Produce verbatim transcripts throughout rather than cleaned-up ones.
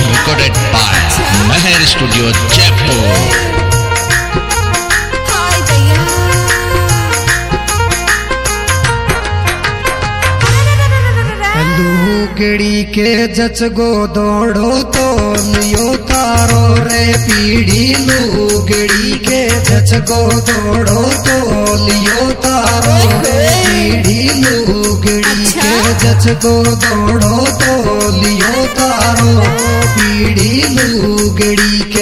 recorded by Meher Studio Jaipur. लुगड़ी के जच गो दौड़ो तो लियो तारो रे पीढ़ी। लुगड़ी के जच गो दौड़ो तो लियो तारो रे पीढ़ी। लुगड़ी के जच गो दौड़ो तो लियो तारो पीढ़ी। लुगड़ी के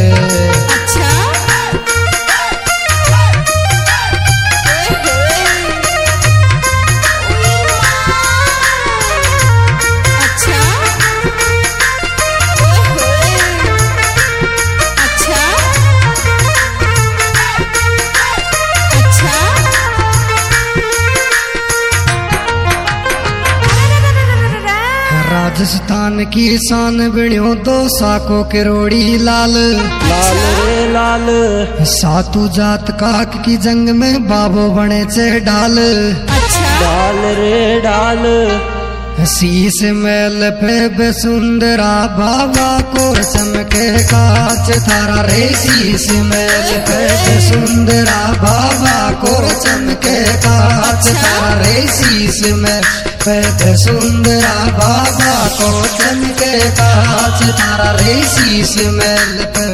राजस्थान की शान बिण्यो दो साको किरोड़ी लाल लाल रे लाल। सातु जात काक की जंग में बाबो बने से डाल डाल रे डाल। शीश मेल पे बेसुंदरा बाबा को चमके कांच थारा रे। शीश मेल पे बेसुंदरा बाबा को चमके कांच थारा रे। शीश में पे सुंदरा बाबा को चमके कांच थारा रे। शीश मेल पे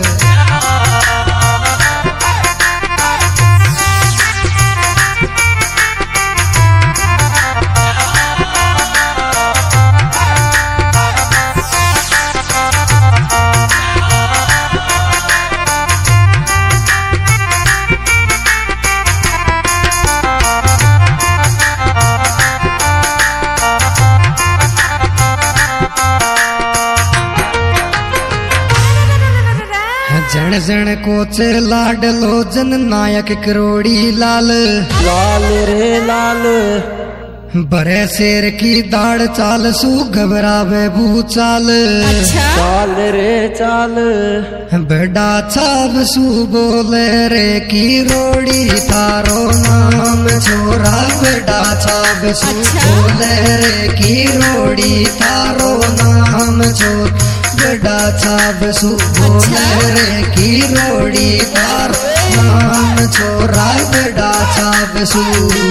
जन जन कोचे लाडलो जन नायक करोड़ी लाल लाल रे लाल। बरे शेर की दाढ़ चाल सू घबरावे भूचाल चाल रे चाल। बेड़ा छाव सू बोले रे की रोड़ी थारो नाम छोरा। बेड़ा छाव सू बोले रे की रोड़ी थारो नाम छोर। बेड़ा छाव सू बोले रे की रोड़ी थारो नाम छोरा। बेड़ा छाव सू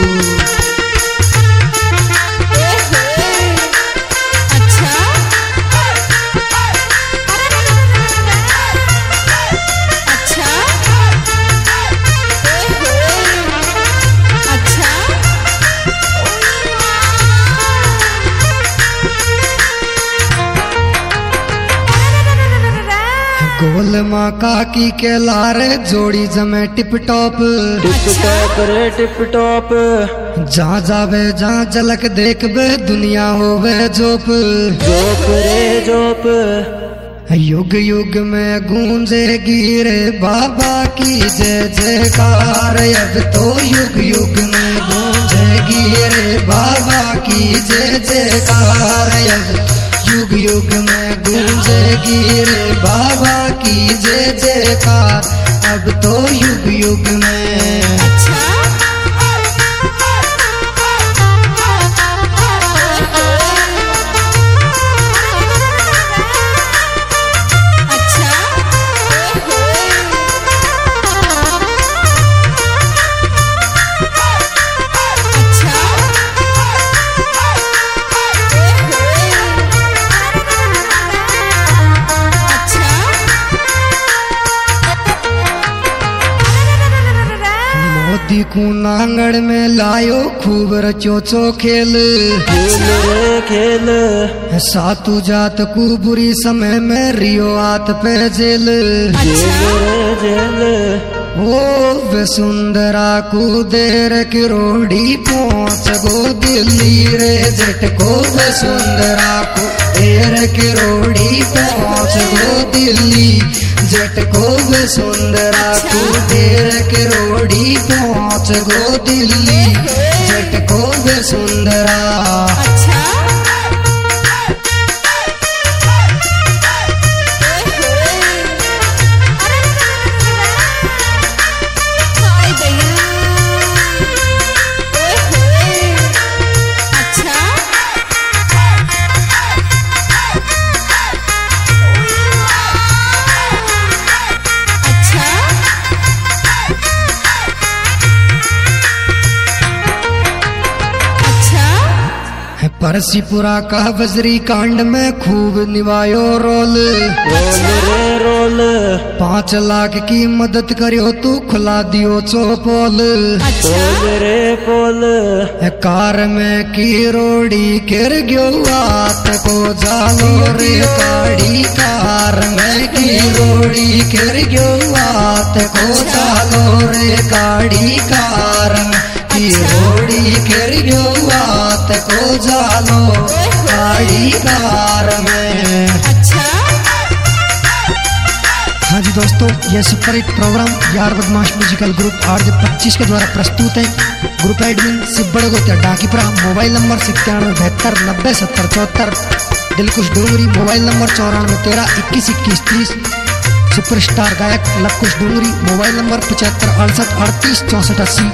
गोल माँ काकी के लारे जोड़ी जमे टिप टॉप। टिप टॉप रे टिप टॉप। जहाँ जावे जहाँ झलक देख बे दुनिया होवे जोप। जोप रे जोप। युग युग में गूंजेगी रे बाबा की जय जयकार। अब तो युग युग में गूंजेगी रे बाबा की जय जयकार। अब युग युग में गूंजेगी रे बाबा की जय जयकार। अब तो युग युग में दिखू नांगड़ में लायो खूब रचो चो खेल। खेल रे खेल। सातु जात को बुरी समय में रियो आत पे जेल। जेल रे जेल। ओ वसुंधरा को देर किरोड़ी पहुँच गो दिल्ली रे। जट को वसुंधरा को देर किरोड़ी पहुँच गो दिल्ली। जट को वसुंधरा को देर किरोड़ी पहुँच गो दिल्ली। जट को वसुंधरा परसीपुरा का वजरी कांड में खूब निभायो रोल। रोल रे रोल, पाँच लाख की मदद करियो तू खुला दियो चौपोल। पोल रे पोल, कार में की रोड़ी गिर गयो आत को जालो रे काड़ी। कार में की रोड़ी गिर गयो आत को जालो रे काड़ी। कार में की रोड़ी गिर गयो आत को जालो काड़ी। कार में हाँ जी दोस्तों, यह सुपरहिट प्रोग्राम यार बदमाश म्यूजिकल ग्रुप आर जे पच्चीस के द्वारा प्रस्तुत है। Group admin Sibbad Gotya Dakipura, mobile number इक्यानवे बहत्तर नब्बे सत्तर चौहत्तर। दिलकुश डूंगरी, मोबाइल नंबर चौरानवे तेरह इक्कीस इक्कीस तीस। सुपरस्टार गायक लवकुश डूंगरी, मोबाइल नंबर पचहत्तर अड़सठ अड़तीस चौसठ अस्सी।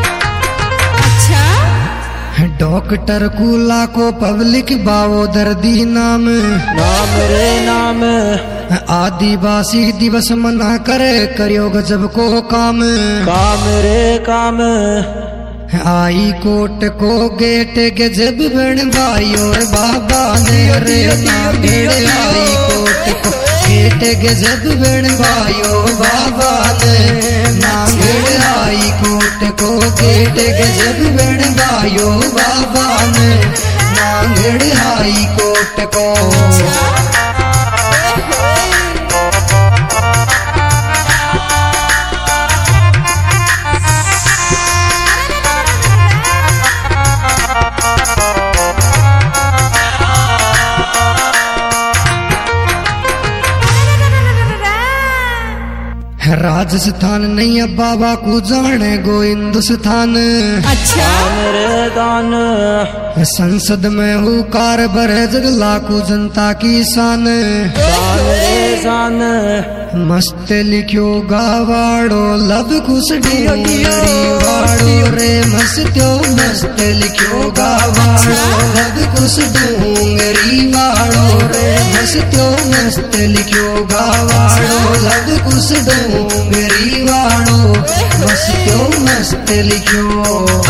डॉक्टर कूला को पब्लिक बावो दर्दी नाम। नाम रे नाम, आदिवासी दिवस मना करे करियो गजब को काम। काम रे काम, आई कोट को गेट गजब बनवाई और बाबा ने रे नागेड़। आई कोट को गेट गजब बनवायो बाबा ने नागेड़। आई कोट को गेट गजब बनवायो बाबा ने नागेड़। आई कोट को राजस्थान नहीं अब बाबा को जाने गो हिंदुस्तान। दान रे दान, संसद में हूँ कार बरे जग लाखों जनता की शान। दान रे शान, मस्त लिखियो गावाड़ो लब कुछ डूंगरी वाड़ो रे। मस्त्यो मस्त लिखियो गावाड़ो लब कुछ डूंगरी वाड़ो रे। मस्त्यो मस्त लिखियो गावाड़ो लब कुछ डूंगरी वाड़ो। मस्त्यो मस्त लिखियो।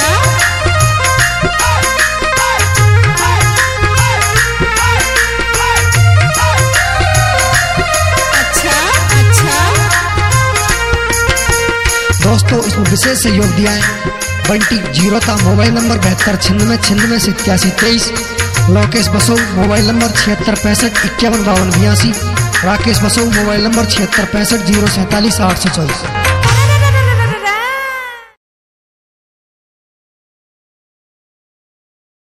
दोस्तों इसमें विशेष सहयोग दिया है बंटी जीरो था, मोबाइल नंबर बहत्तर छिन्नवे छिन्नवे से इक्यासी तेईस। लोकेश बसो, मोबाइल नंबर छिहत्तर पैंसठ इक्यावन बावन बयासी। राकेश बसो, मोबाइल नंबर छिहत्तर पैंसठ जीरो सैंतालीस आठ सौ चौबीस।